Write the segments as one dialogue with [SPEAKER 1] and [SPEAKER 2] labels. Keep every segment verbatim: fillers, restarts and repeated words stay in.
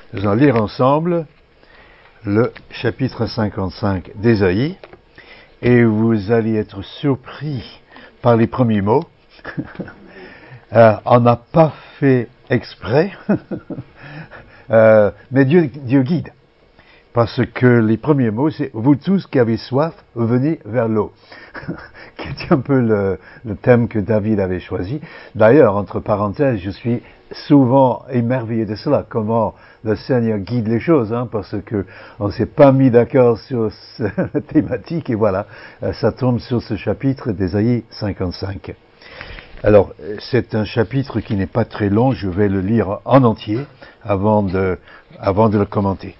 [SPEAKER 1] Nous allons lire ensemble le chapitre cinquante-cinq d'Ésaïe et vous allez être surpris par les premiers mots. euh, on n'a pas fait exprès, euh, mais Dieu, Dieu guide. Parce que les premiers mots, c'est « Vous tous qui avez soif, venez vers l'eau », qui est un peu le, le thème que David avait choisi. D'ailleurs, entre parenthèses, je suis souvent émerveillé de cela, comment le Seigneur guide les choses, hein, parce que on s'est pas mis d'accord sur la thématique, et voilà, ça tombe sur ce chapitre d'Ésaïe cinquante-cinq. Alors, c'est un chapitre qui n'est pas très long, je vais le lire en entier avant de, avant de le commenter.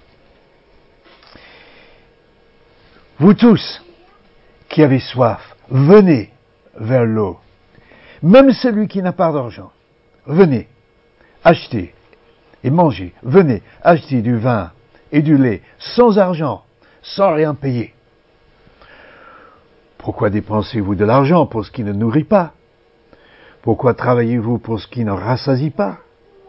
[SPEAKER 1] Vous tous qui avez soif, venez vers l'eau. Même celui qui n'a pas d'argent, venez, achetez et mangez. Venez, achetez du vin et du lait, sans argent, sans rien payer. Pourquoi dépensez-vous de l'argent pour ce qui ne nourrit pas? Pourquoi travaillez-vous pour ce qui ne rassasie pas?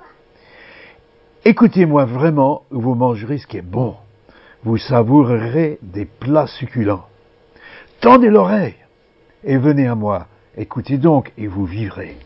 [SPEAKER 1] Écoutez-moi vraiment, vous mangerez ce qui est bon. Vous savourerez des plats succulents. Tendez l'oreille et venez à moi. Écoutez donc et vous vivrez.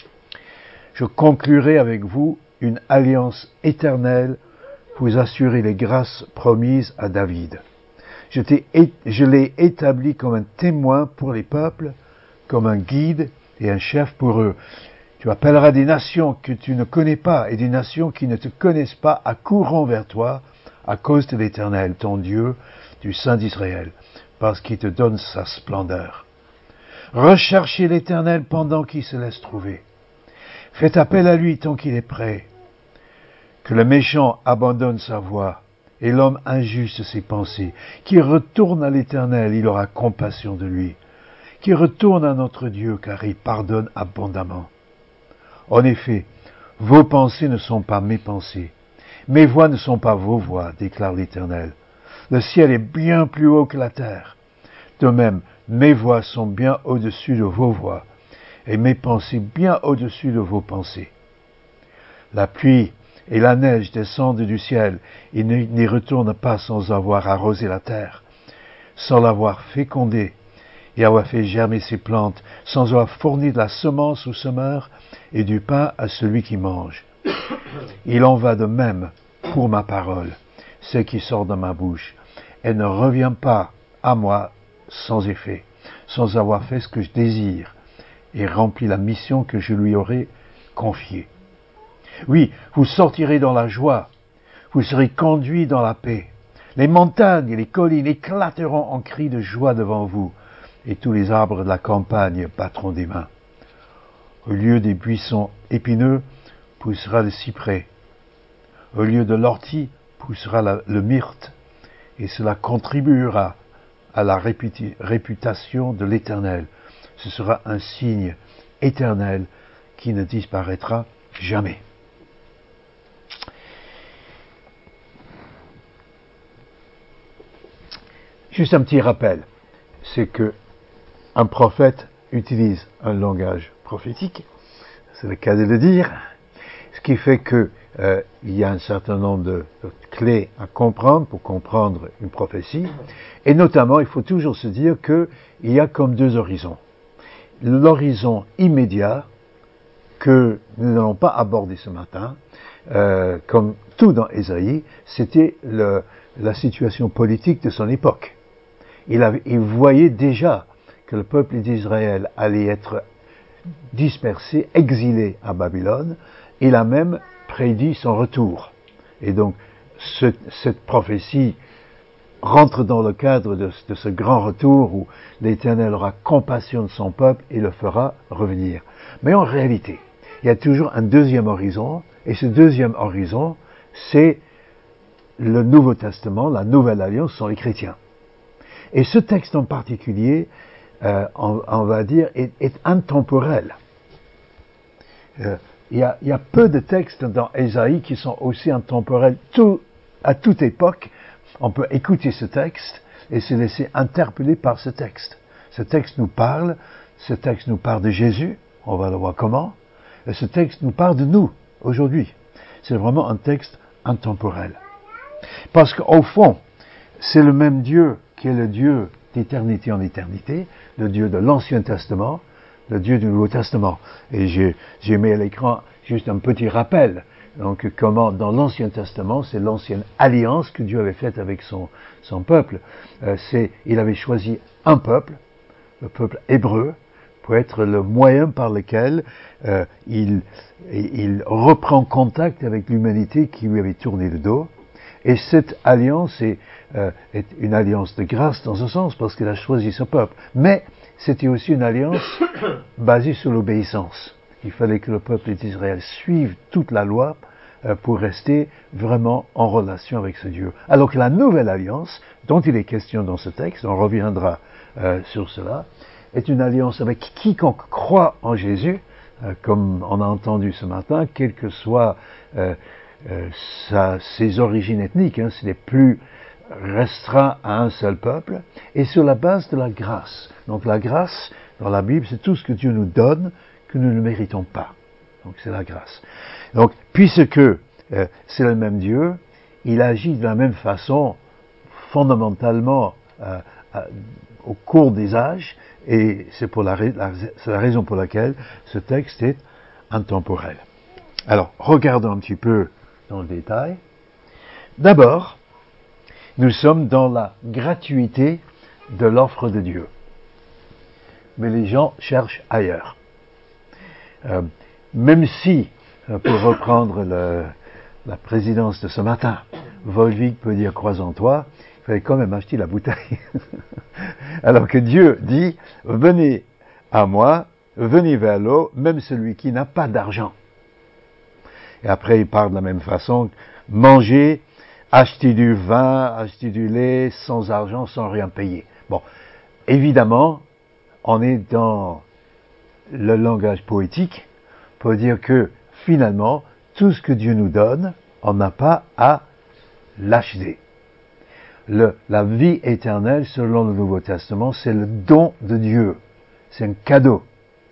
[SPEAKER 1] Je conclurai avec vous une alliance éternelle pour vous assurer les grâces promises à David. Je, t'ai, je l'ai établi comme un témoin pour les peuples, comme un guide et un chef pour eux. Tu appelleras des nations que tu ne connais pas et des nations qui ne te connaissent pas accourront vers toi à cause de l'Éternel, ton Dieu, du Saint d'Israël, parce qu'il te donne sa splendeur. Recherchez l'Éternel pendant qu'il se laisse trouver. Faites appel à lui tant qu'il est prêt. Que le méchant abandonne sa voie et l'homme injuste ses pensées. Qu'il retourne à l'Éternel, il aura compassion de lui. Qu'il retourne à notre Dieu, car il pardonne abondamment. En effet, vos pensées ne sont pas mes pensées. Mes voix ne sont pas vos voix, déclare l'Éternel. Le ciel est bien plus haut que la terre. De même, mes voix sont bien au-dessus de vos voix, et mes pensées bien au-dessus de vos pensées. La pluie et la neige descendent du ciel, et n'y retournent pas sans avoir arrosé la terre, sans l'avoir fécondée, et avoir fait germer ses plantes, sans avoir fourni de la semence au semeur, et du pain à celui qui mange. Il en va de même pour ma parole, ce qui sort de ma bouche. Elle ne revient pas à moi sans effet, sans avoir fait ce que je désire, et rempli la mission que je lui aurai confiée. Oui, vous sortirez dans la joie, vous serez conduits dans la paix. Les montagnes et les collines éclateront en cris de joie devant vous, et tous les arbres de la campagne battront des mains. Au lieu des buissons épineux, poussera le cyprès. Au lieu de l'ortie, poussera la, le myrte, et cela contribuera à la réputi, réputation de l'Éternel. Ce sera un signe éternel qui ne disparaîtra jamais. Juste un petit rappel, c'est que un prophète utilise un langage prophétique, c'est le cas de le dire, ce qui fait que euh, il y a un certain nombre de, de clés à comprendre pour comprendre une prophétie, et notamment il faut toujours se dire qu'il y a comme deux horizons. L'horizon immédiat que nous n'allons pas aborder ce matin, euh, comme tout dans Ésaïe, c'était le, la situation politique de son époque. Il, avait, il voyait déjà que le peuple d'Israël allait être dispersé, exilé à Babylone. Il a même prédit son retour. Et donc, ce, cette prophétie rentre dans le cadre de, de ce grand retour où l'Éternel aura compassion de son peuple et le fera revenir. Mais en réalité, il y a toujours un deuxième horizon, et ce deuxième horizon, c'est le Nouveau Testament, la Nouvelle Alliance, sont les chrétiens. Et ce texte en particulier, euh, on, on va dire, est, est intemporel. Euh, il, y a, il y a peu de textes dans Ésaïe qui sont aussi intemporels. Tout, à toute époque, on peut écouter ce texte et se laisser interpeller par ce texte. Ce texte nous parle, ce texte nous parle de Jésus, on va le voir comment, et ce texte nous parle de nous, aujourd'hui. C'est vraiment un texte intemporelle. Parce qu'au fond, c'est le même Dieu qui est le Dieu d'éternité en éternité, le Dieu de l'Ancien Testament, le Dieu du Nouveau Testament. Et j'ai, j'ai mis à l'écran juste un petit rappel. Donc, comment, dans l'Ancien Testament, c'est l'ancienne alliance que Dieu avait faite avec son, son peuple. Euh, c'est, il avait choisi un peuple, le peuple hébreu, pour être le moyen par lequel euh, il, il reprend contact avec l'humanité qui lui avait tourné le dos. Et cette alliance est, euh, est une alliance de grâce dans ce sens, parce qu'il a choisi ce peuple. Mais c'était aussi une alliance basée sur l'obéissance. Il fallait que le peuple d'Israël suive toute la loi euh, pour rester vraiment en relation avec ce Dieu. Alors que la nouvelle alliance, dont il est question dans ce texte, on reviendra euh, sur cela, est une alliance avec quiconque croit en Jésus, euh, comme on a entendu ce matin, quelle que soit euh, euh, sa, ses origines ethniques, hein, ce n'est plus restreint à un seul peuple, et sur la base de la grâce. Donc la grâce, dans la Bible, c'est tout ce que Dieu nous donne que nous ne méritons pas. Donc c'est la grâce. Donc, puisque euh, c'est le même Dieu, il agit de la même façon, fondamentalement, euh, euh, au cours des âges, et c'est, pour la, la, c'est la raison pour laquelle ce texte est intemporel. Alors, regardons un petit peu dans le détail. D'abord, nous sommes dans la gratuité de l'offre de Dieu. Mais les gens cherchent ailleurs. Euh, même si, pour reprendre le, la présidence de ce matin, Volvic peut dire crois en toi, il fallait quand même acheter la bouteille. Alors que Dieu dit, venez à moi, venez vers l'eau, même celui qui n'a pas d'argent. Et après, il parle de la même façon, manger, acheter du vin, acheter du lait, sans argent, sans rien payer. Bon, évidemment, on est dans le langage poétique pour dire que, finalement, tout ce que Dieu nous donne, on n'a pas à l'acheter. Le, la vie éternelle, selon le Nouveau Testament, c'est le don de Dieu. C'est un cadeau.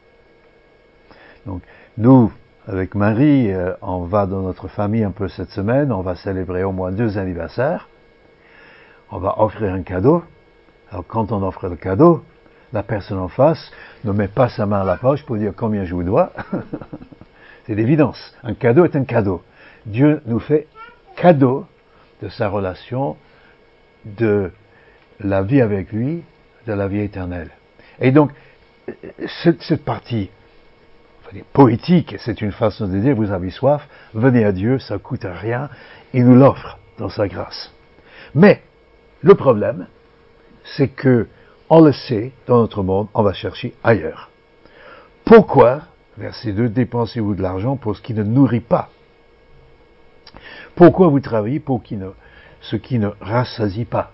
[SPEAKER 1] Donc, nous, avec Marie, euh, on va dans notre famille un peu cette semaine, on va célébrer au moins deux anniversaires, on va offrir un cadeau. Alors, quand on offre le cadeau, la personne en face ne met pas sa main à la poche pour dire combien je vous dois. C'est l'évidence. Un cadeau est un cadeau. Dieu nous fait cadeau de sa relation, de la vie avec lui, de la vie éternelle. Et donc, cette, cette partie enfin, poétique, c'est une façon de dire, vous avez soif, venez à Dieu, ça ne coûte rien, il nous l'offre dans sa grâce. Mais, le problème, c'est que, on le sait, dans notre monde, on va chercher ailleurs. Pourquoi, verset deux, dépensez-vous de l'argent pour ce qui ne nourrit pas? Pourquoi vous travaillez pour qui ne, ce qui ne rassasie pas?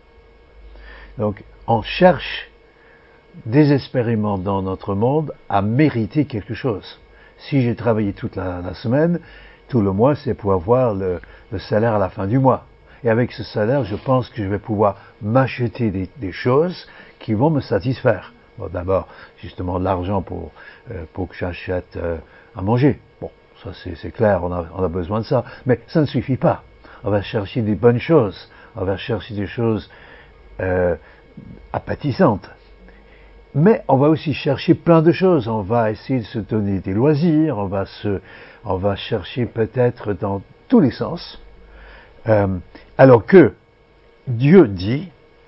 [SPEAKER 1] Donc, on cherche désespérément dans notre monde à mériter quelque chose. Si j'ai travaillé toute la, la semaine, tout le mois, c'est pour avoir le, le salaire à la fin du mois. Et avec ce salaire, je pense que je vais pouvoir m'acheter des, des choses qui vont me satisfaire. Bon, d'abord, justement, de l'argent pour, euh, pour que j'achète euh, à manger. Bon, ça c'est, c'est clair, on a, on a besoin de ça. Mais ça ne suffit pas. On va chercher des bonnes choses. On va chercher des choses euh, appétissantes. Mais on va aussi chercher plein de choses. On va essayer de se donner des loisirs. On va se, on va chercher peut-être dans tous les sens. Euh, alors que Dieu dit,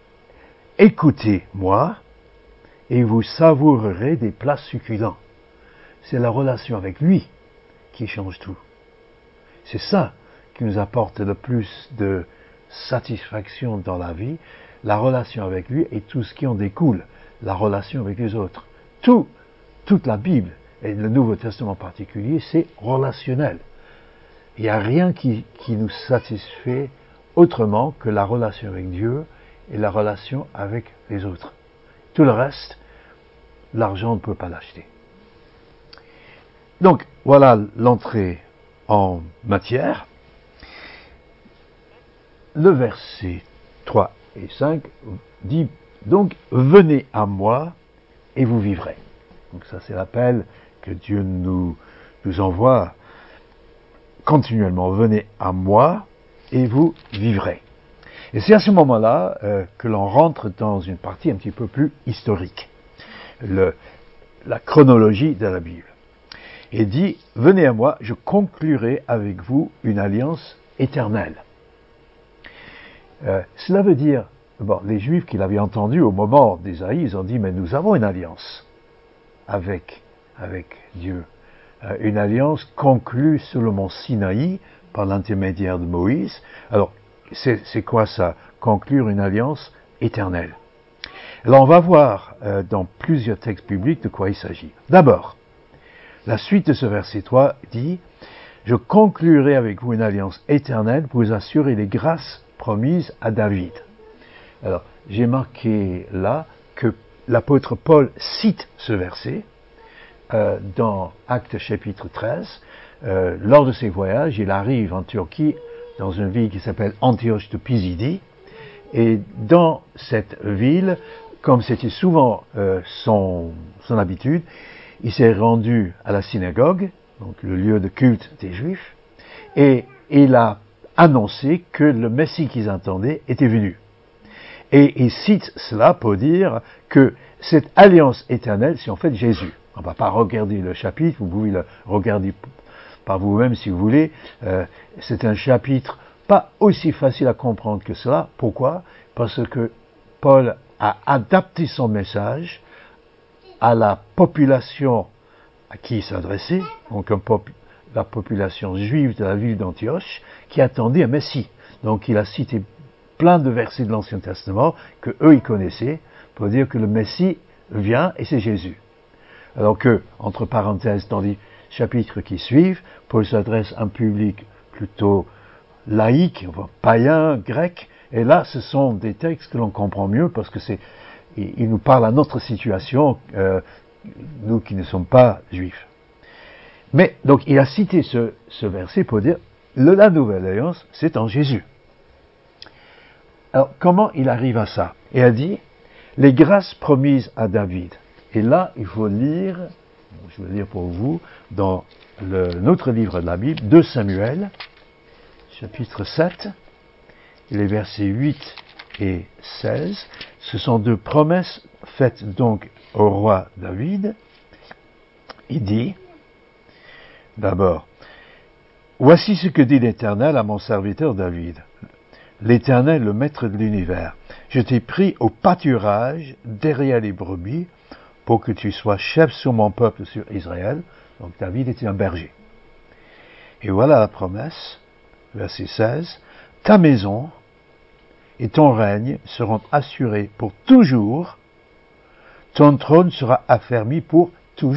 [SPEAKER 1] écoutez-moi et vous savourerez des plats succulents. C'est la relation avec lui qui change tout. C'est ça qui nous apporte le plus de satisfaction dans la vie, la relation avec lui et tout ce qui en découle, la relation avec les autres. Tout, toute la Bible, et le Nouveau Testament en particulier, c'est relationnel. Il n'y a rien qui, qui nous satisfait autrement que la relation avec Dieu et la relation avec les autres. Tout le reste, l'argent ne peut pas l'acheter. Donc, voilà l'entrée en matière. Le verset trois et cinq dit donc, venez à moi et vous vivrez. Donc ça, c'est l'appel que Dieu nous, nous envoie continuellement, venez à moi et vous vivrez. Et c'est à ce moment-là euh, que l'on rentre dans une partie un petit peu plus historique, le, la chronologie de la Bible. Il dit, venez à moi, je conclurai avec vous une alliance éternelle. Euh, cela veut dire, bon, les Juifs qui l'avaient entendu au moment d'Ésaïe, ils ont dit, mais nous avons une alliance avec, avec Dieu. Euh, une alliance conclue sur le mont Sinaï par l'intermédiaire de Moïse. Alors, c'est, c'est quoi ça? Conclure une alliance éternelle. Alors, on va voir euh, dans plusieurs textes bibliques de quoi il s'agit. D'abord, la suite de ce verset trois dit, « Je conclurai avec vous une alliance éternelle pour vous assurer les grâces promises à David. » Alors, j'ai marqué là que l'apôtre Paul cite ce verset euh, dans Actes chapitre treize. Euh, lors de ses voyages, il arrive en Turquie, dans une ville qui s'appelle Antioche de Pisidie. Et dans cette ville, comme c'était souvent euh, son, son habitude, il s'est rendu à la synagogue, donc le lieu de culte des Juifs, et il a annoncé que le Messie qu'ils attendaient était venu. Et il cite cela pour dire que cette alliance éternelle, c'est en fait Jésus. On ne va pas regarder le chapitre, vous pouvez le regarder par vous-même si vous voulez. Euh, c'est un chapitre pas aussi facile à comprendre que cela. Pourquoi? Parce que Paul a adapté son message à la population à qui il s'adressait, donc un pop- la population juive de la ville d'Antioche, qui attendait un Messie. Donc il a cité plein de versets de l'Ancien Testament que eux ils connaissaient pour dire que le Messie vient et c'est Jésus. Alors que, entre parenthèses, dans les chapitres qui suivent, Paul s'adresse à un public plutôt laïque, païen, grec, et là ce sont des textes que l'on comprend mieux parce que c'est, il nous parle à notre situation, euh, nous qui ne sommes pas juifs. Mais, donc, il a cité ce, ce verset pour dire, le, la nouvelle alliance, c'est en Jésus. Alors, comment il arrive à ça? Il a dit, les grâces promises à David. Et là, il faut lire, je vais lire pour vous, dans le, notre livre de la Bible, deux Samuel, chapitre sept, les versets huit et seize. Ce sont deux promesses faites donc au roi David. Il dit, d'abord, « Voici ce que dit l'Éternel à mon serviteur David. L'Éternel, le maître de l'univers, je t'ai pris au pâturage derrière les brebis pour que tu sois chef sur mon peuple, sur Israël. » Donc David était un berger. Et voilà la promesse, verset seize, « Ta maison et ton règne seront assurés pour toujours, ton trône sera affermi pour toujours. »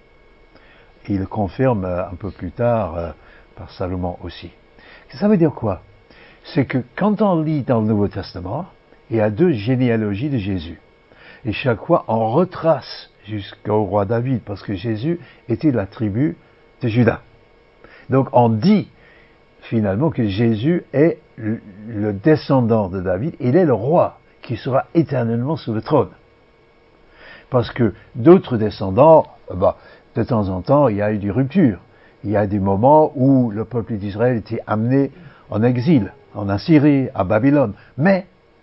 [SPEAKER 1] Et il le confirme un peu plus tard euh, par Salomon aussi. Ça veut dire quoi? C'est que quand on lit dans le Nouveau Testament, il y a deux généalogies de Jésus. Et chaque fois, on retrace jusqu'au roi David, parce que Jésus était de la tribu de Juda. Donc on dit finalement que Jésus est le descendant de David, il est le roi qui sera éternellement sur le trône. Parce que d'autres descendants, bah, de temps en temps, il y a eu des ruptures. Il y a des moments où le peuple d'Israël était amené en exil, en Assyrie, à Babylone. Mais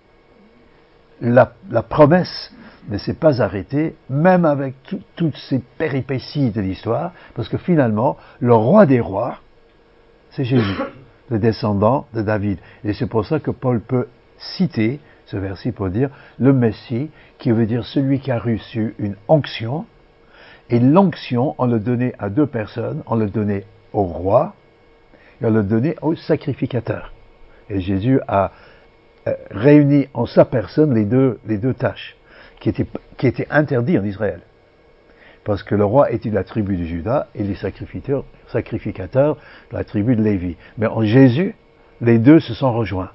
[SPEAKER 1] la, la promesse ne s'est pas arrêtée, même avec tout, toutes ces péripéties de l'histoire, parce que finalement, le roi des rois, c'est Jésus, le descendant de David. Et c'est pour ça que Paul peut citer ce verset pour dire le Messie, qui veut dire celui qui a reçu une onction. Et l'onction, on le donnait à deux personnes, on le donnait au roi et on le donnait au sacrificateur. Et Jésus a euh, réuni en sa personne les deux, les deux tâches qui étaient, qui étaient interdites en Israël. Parce que le roi était de la tribu de Juda et les sacrificateurs, sacrificateurs de la tribu de Lévi. Mais en Jésus, les deux se sont rejoints.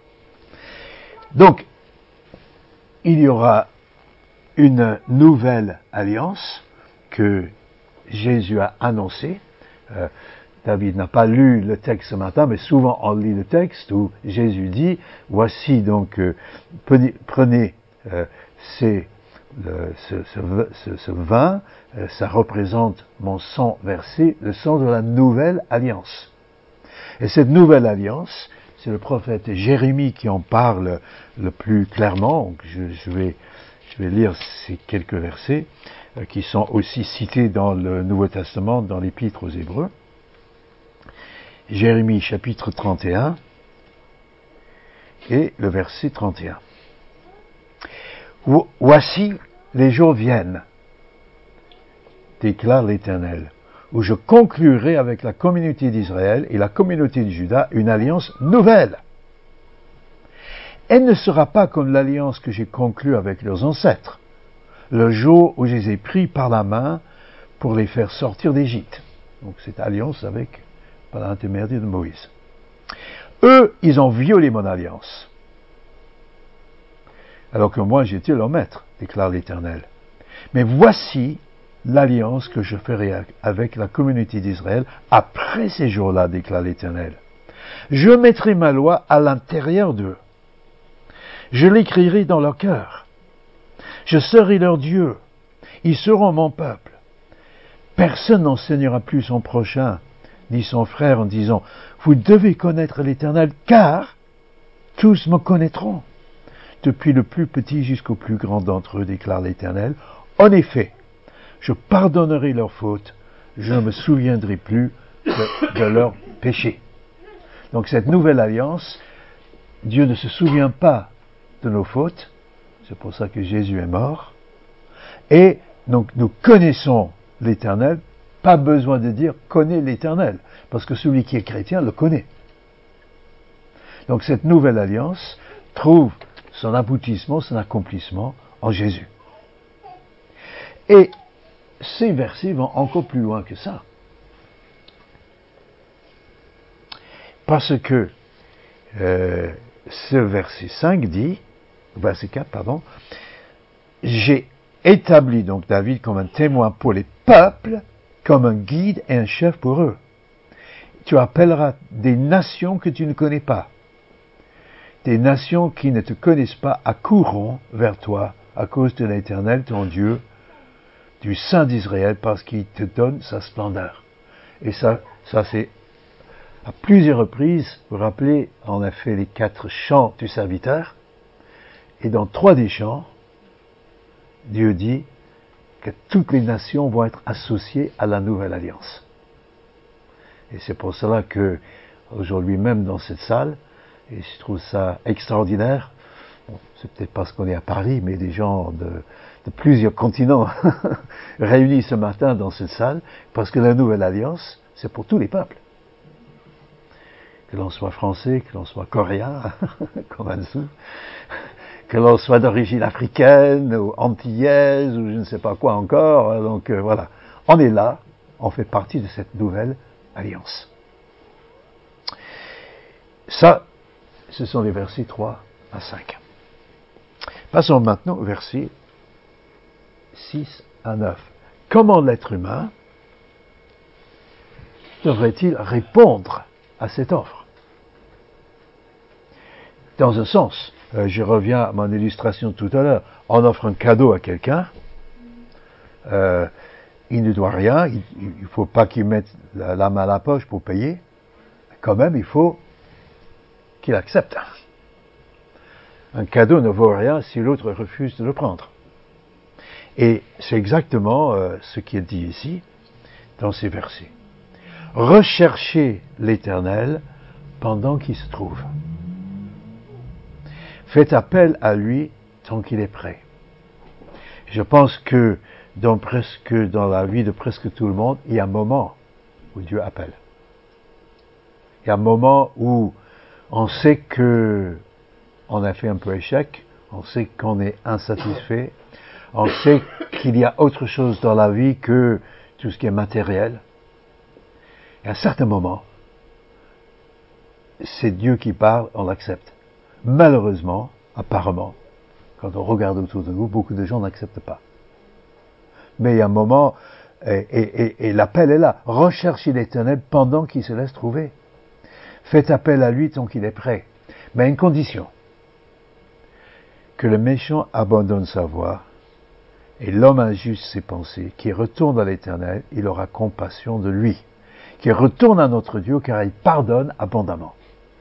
[SPEAKER 1] Donc, il y aura une nouvelle alliance que Jésus a annoncée. Euh, David n'a pas lu le texte ce matin, mais souvent on lit le texte où Jésus dit, voici donc, euh, prenez, prenez euh, ces, le, ce, ce, ce, ce vin, euh, ça représente mon sang versé, le sang de la nouvelle alliance. Et cette nouvelle alliance, c'est le prophète Jérémie qui en parle le plus clairement. Donc je, je, vais, je vais lire ces quelques versets euh, qui sont aussi cités dans le Nouveau Testament, dans l'Épître aux Hébreux. Jérémie chapitre trente et un et le verset trente et un. Voici, les jours viennent, déclare l'Éternel, où je conclurai avec la communauté d'Israël et la communauté de Juda une alliance nouvelle. Elle ne sera pas comme l'alliance que j'ai conclue avec leurs ancêtres, le jour où je les ai pris par la main pour les faire sortir d'Égypte. Donc cette alliance avec, par l'intermédiaire de Moïse. Eux, ils ont violé mon alliance, alors que moi j'étais leur maître, déclare l'Éternel. Mais voici l'alliance que je ferai avec la communauté d'Israël après ces jours-là, déclare l'Éternel. Je mettrai ma loi à l'intérieur d'eux. Je l'écrirai dans leur cœur. Je serai leur Dieu. Ils seront mon peuple. Personne n'enseignera plus son prochain, ni son frère, en disant « Vous devez connaître l'Éternel, car tous me connaîtront. » Depuis le plus petit jusqu'au plus grand d'entre eux, déclare l'Éternel. En effet, je pardonnerai leurs fautes, je ne me souviendrai plus de, de leurs péchés. Donc cette nouvelle alliance, Dieu ne se souvient pas de nos fautes, c'est pour ça que Jésus est mort, et donc nous connaissons l'Éternel, pas besoin de dire « connais l'Éternel », parce que celui qui est chrétien le connaît. Donc cette nouvelle alliance trouve son aboutissement, son accomplissement en Jésus. Et ces versets vont encore plus loin que ça. Parce que euh, ce verset cinq dit, verset quatre, pardon, j'ai établi donc David comme un témoin pour les peuples, comme un guide et un chef pour eux. Tu appelleras des nations que tu ne connais pas. Des nations qui ne te connaissent pas accourront vers toi à cause de l'Éternel, ton Dieu, du Saint d'Israël, parce qu'il te donne sa splendeur. Et ça, ça c'est à plusieurs reprises, vous vous rappelez, on a fait les quatre chants du serviteur, et dans trois des chants, Dieu dit que toutes les nations vont être associées à la nouvelle alliance. Et c'est pour cela que, aujourd'hui même dans cette salle, et je trouve ça extraordinaire. Bon, c'est peut-être parce qu'on est à Paris, mais des gens de, de plusieurs continents réunis ce matin dans cette salle, parce que la Nouvelle Alliance, c'est pour tous les peuples. Que l'on soit français, que l'on soit coréen, comme Ansou, que l'on soit d'origine africaine, ou antillaise, ou je ne sais pas quoi encore. Donc euh, voilà, on est là, on fait partie de cette Nouvelle Alliance. Ça, ce sont les versets trois à cinq. Passons maintenant au verset six à neuf. Comment l'être humain devrait-il répondre à cette offre? Dans un sens, euh, je reviens à mon illustration de tout à l'heure, on offre un cadeau à quelqu'un, euh, il ne doit rien, il ne faut pas qu'il mette la, la main à la poche pour payer, quand même il faut qu'il accepte. Un cadeau ne vaut rien si l'autre refuse de le prendre. Et c'est exactement euh, ce qui est dit ici, dans ces versets. Recherchez l'Éternel pendant qu'il se trouve. Faites appel à lui tant qu'il est prêt. Je pense que dans, presque, dans la vie de presque tout le monde, il y a un moment où Dieu appelle. Il y a un moment où on sait que on a fait un peu échec, on sait qu'on est insatisfait, on sait qu'il y a autre chose dans la vie que tout ce qui est matériel. Et à un certain moment, c'est Dieu qui parle, on l'accepte. Malheureusement, apparemment, quand on regarde autour de nous, beaucoup de gens n'acceptent pas. Mais il y a un moment, et, et, et, et l'appel est là. Recherchez l'Éternel pendant qu'il se laisse trouver. Faites appel à lui tant qu'il est prêt. Mais à une condition. Que le méchant abandonne sa voie et l'homme injuste ses pensées, qui retourne à l'Éternel, il aura compassion de lui. qui retourne à notre Dieu car il pardonne abondamment.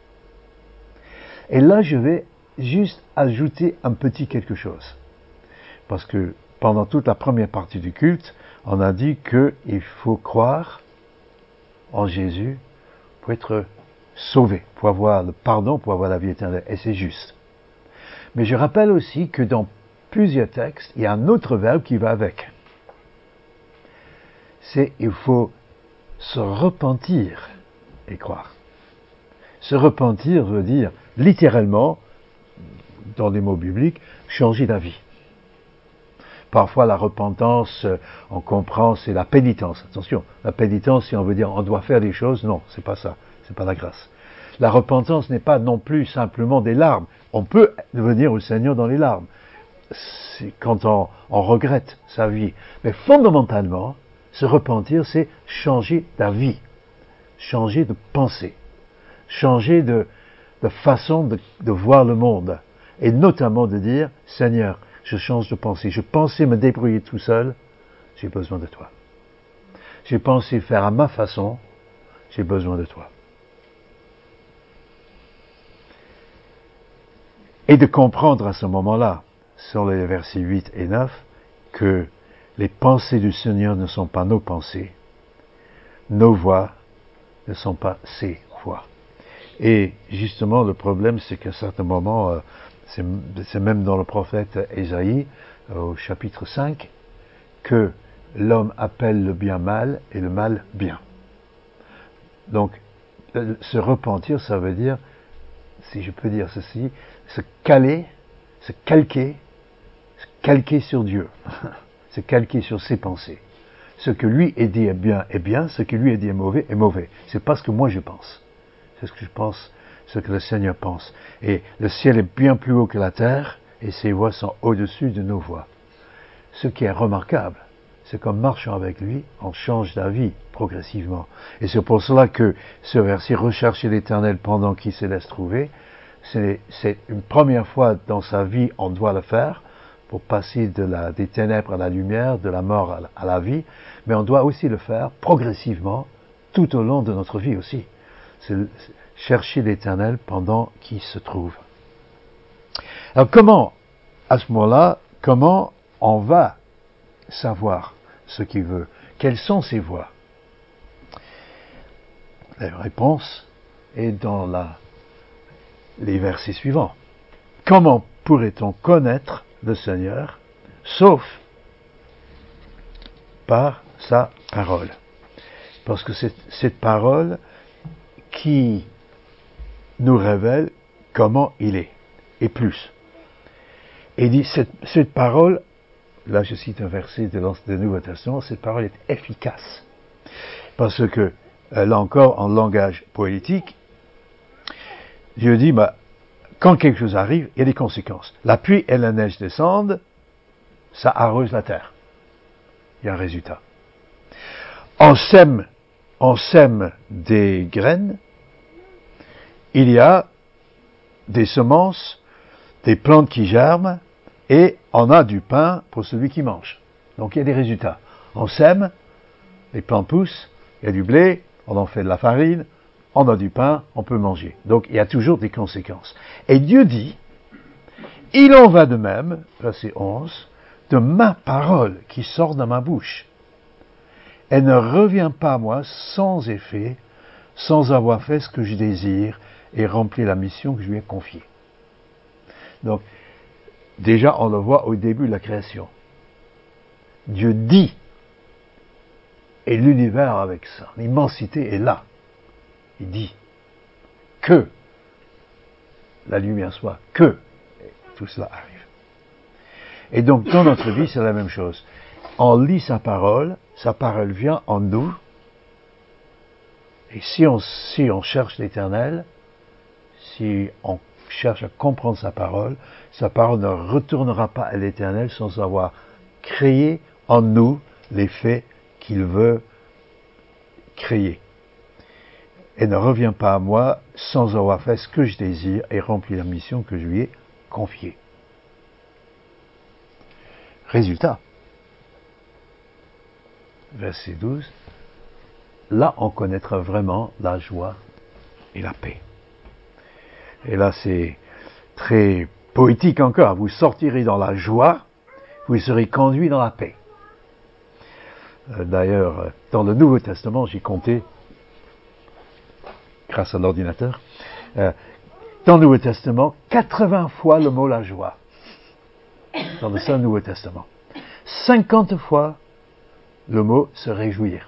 [SPEAKER 1] Et là, je vais juste ajouter un petit quelque chose. Parce que pendant toute la première partie du culte, on a dit qu'il faut croire en Jésus pour être sauvé, pour avoir le pardon, pour avoir la vie éternelle. Et c'est juste. Mais je rappelle aussi que dans plusieurs textes, il y a un autre verbe qui va avec. C'est il faut se repentir et croire. Se repentir veut dire, littéralement, dans les mots bibliques, changer d'avis. Parfois, la repentance, on comprend, c'est la pénitence. Attention, la pénitence, si on veut dire on doit faire des choses, non, c'est pas ça. C'est pas la grâce. La repentance n'est pas non plus simplement des larmes. On peut venir au Seigneur dans les larmes. C'est quand on, on regrette sa vie. Mais fondamentalement, se repentir, c'est changer d'avis. Changer de pensée. Changer de, de façon de, de voir le monde. Et notamment de dire, Seigneur, je change de pensée. Je pensais me débrouiller tout seul. J'ai besoin de toi. J'ai pensé faire à ma façon. J'ai besoin de toi. Et de comprendre à ce moment-là, sur les versets huit et neuf, que les pensées du Seigneur ne sont pas nos pensées. Nos voix ne sont pas ses voix. Et justement, le problème, c'est qu'à certains moments, euh, c'est, c'est même dans le prophète Ésaïe, euh, au chapitre cinq, que l'homme appelle le bien mal et le mal bien. Donc, euh, se repentir, ça veut dire, si je peux dire ceci, se caler, se calquer, se calquer sur Dieu, se calquer sur ses pensées. Ce que lui est dit est bien est bien, ce que lui est dit est mauvais est mauvais. C'est pas ce que moi je pense. C'est ce que je pense, ce que le Seigneur pense. Et le ciel est bien plus haut que la terre, et ses voies sont au-dessus de nos voies. Ce qui est remarquable, c'est qu'en marchant avec lui, on change d'avis progressivement. Et c'est pour cela que ce verset « Rechercher l'Éternel pendant qu'il se laisse trouver », c'est, c'est une première fois dans sa vie, on doit le faire, pour passer de la, des ténèbres à la lumière, de la mort à la, à la vie, mais on doit aussi le faire progressivement, tout au long de notre vie aussi. C'est chercher l'Éternel pendant qu'il se trouve. Alors comment, à ce moment-là, comment on va savoir ce qu'il veut? Quelles sont ses voies? La réponse est dans la, les versets suivants. Comment pourrait-on connaître le Seigneur, sauf par sa parole? Parce que c'est cette parole qui nous révèle comment il est, et plus. Et dit, cette, cette parole, là je cite un verset de, de Nouveau Testament, cette parole est efficace. Parce que, là encore, en langage poétique, Dieu dit, bah, quand quelque chose arrive, il y a des conséquences. La pluie et la neige descendent, ça arrose la terre. Il y a un résultat. On sème, on sème des graines, il y a des semences, des plantes qui germent, et on a du pain pour celui qui mange. Donc il y a des résultats. On sème, les plantes poussent, il y a du blé, on en fait de la farine, on a du pain, on peut manger. Donc il y a toujours des conséquences. Et Dieu dit, il en va de même, verset onze, de ma parole qui sort de ma bouche. Elle ne revient pas à moi sans effet, sans avoir fait ce que je désire et rempli la mission que je lui ai confiée. Donc, déjà, on le voit au début de la création. Dieu dit, et l'univers avec son immensité est là. Il dit que la lumière soit, que tout cela arrive. Et donc, dans notre vie, c'est la même chose. On lit sa parole, sa parole vient en nous, et si on, si on cherche l'Éternel, si on cherche à comprendre sa parole, sa parole ne retournera pas à l'Éternel sans avoir créé en nous les faits qu'il veut créer. Et ne revient pas à moi sans avoir fait ce que je désire et rempli la mission que je lui ai confiée. Résultat. Verset douze. là on connaîtra vraiment la joie et la paix. Et là c'est très poétique encore. Vous sortirez dans la joie, vous serez conduits dans la paix. Euh, d'ailleurs, dans le Nouveau Testament, j'ai compté, grâce à l'ordinateur, euh, dans le Nouveau Testament, quatre-vingts fois le mot la joie. Dans le seul Nouveau Testament. cinquante fois le mot se réjouir.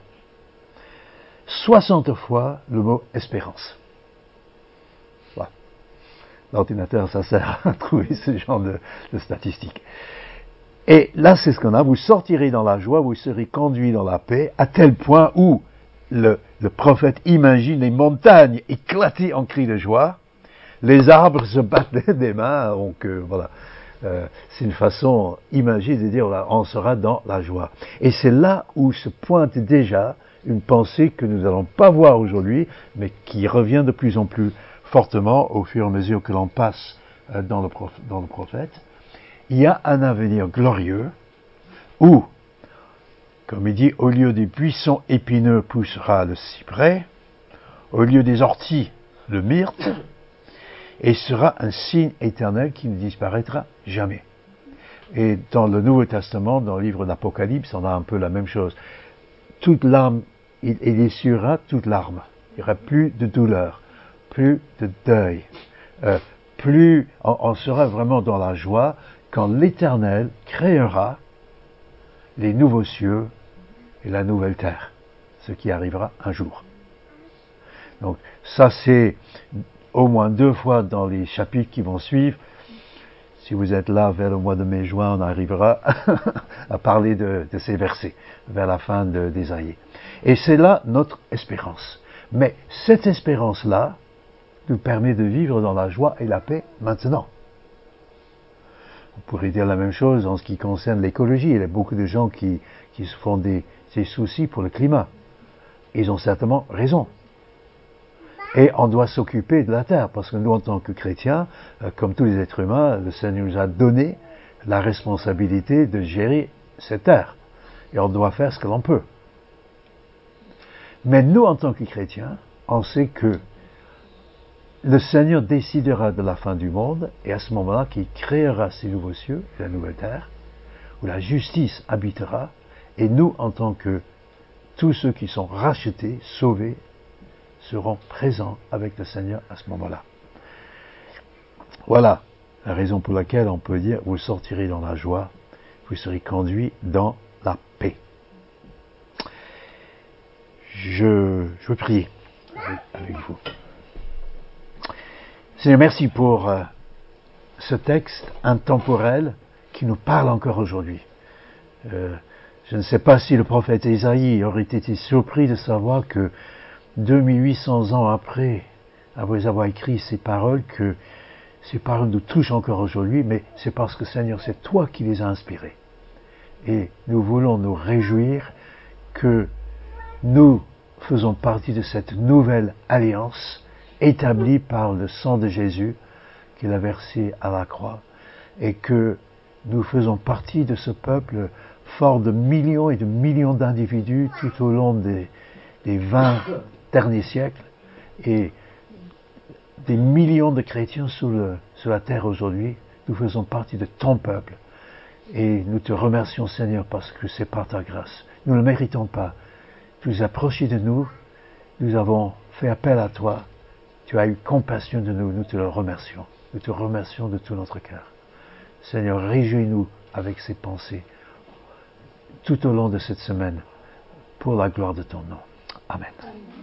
[SPEAKER 1] soixante fois le mot espérance. Voilà. L'ordinateur, ça sert à trouver ce genre de, de statistiques. Et là, c'est ce qu'on a. Vous sortirez dans la joie, vous serez conduits dans la paix, à tel point où le, le prophète imagine les montagnes éclater en cris de joie, les arbres se battent des mains, donc euh, voilà. Euh, c'est une façon imagée de dire là, on sera dans la joie. Et c'est là où se pointe déjà une pensée que nous n'allons pas voir aujourd'hui, mais qui revient de plus en plus fortement au fur et à mesure que l'on passe euh, dans, le proph- dans le prophète. Il y a un avenir glorieux où, comme il dit, au lieu des buissons épineux poussera le cyprès, au lieu des orties, le myrte, et sera un signe éternel qui ne disparaîtra jamais. Et dans le Nouveau Testament, dans le livre d'Apocalypse, on a un peu la même chose. Toute larme, il, il essuiera toute larme. Il n'y aura plus de douleur, plus de deuil. Euh, plus, on, on sera vraiment dans la joie quand l'Éternel créera les nouveaux cieux et la nouvelle terre, ce qui arrivera un jour. Donc ça c'est au moins deux fois dans les chapitres qui vont suivre. Si vous êtes là vers le mois de mai-juin, on arrivera à parler de, de ces versets vers la fin de, d'Ésaïe. Et c'est là notre espérance. Mais cette espérance-là nous permet de vivre dans la joie et la paix maintenant. On pourrait dire la même chose en ce qui concerne l'écologie. Il y a beaucoup de gens qui, qui se font des, des soucis pour le climat. Ils ont certainement raison. Et on doit s'occuper de la terre, parce que nous, en tant que chrétiens, euh, comme tous les êtres humains, le Seigneur nous a donné la responsabilité de gérer cette terre. Et on doit faire ce que l'on peut. Mais nous, en tant que chrétiens, on sait que le Seigneur décidera de la fin du monde, et à ce moment-là, qu'il créera ces nouveaux cieux et la nouvelle terre, où la justice habitera, et nous, en tant que tous ceux qui sont rachetés, sauvés, seront présents avec le Seigneur à ce moment-là. Voilà la raison pour laquelle on peut dire, vous sortirez dans la joie, vous serez conduits dans la paix. Je, je veux prier avec, avec vous. Seigneur, merci pour euh, ce texte intemporel qui nous parle encore aujourd'hui. Euh, je ne sais pas si le prophète Ésaïe aurait été surpris de savoir que deux mille huit cents ans après après avoir écrit ces paroles, que ces paroles nous touchent encore aujourd'hui, mais c'est parce que Seigneur, c'est toi qui les as inspirées. Et nous voulons nous réjouir que nous faisons partie de cette nouvelle alliance établie par le sang de Jésus qu'il a versé à la croix, et que nous faisons partie de ce peuple fort de millions et de millions d'individus tout au long des, des vingt derniers siècles, et des millions de chrétiens sur, le, sur la terre aujourd'hui. Nous faisons partie de ton peuple, et nous te remercions, Seigneur, parce que c'est par ta grâce. Nous ne le méritons pas. Tu nous as approchés de nous, nous avons fait appel à toi, tu as eu compassion de nous, nous te le remercions. Nous te remercions de tout notre cœur. Seigneur, réjouis-nous avec ces pensées tout au long de cette semaine, pour la gloire de ton nom. Amen.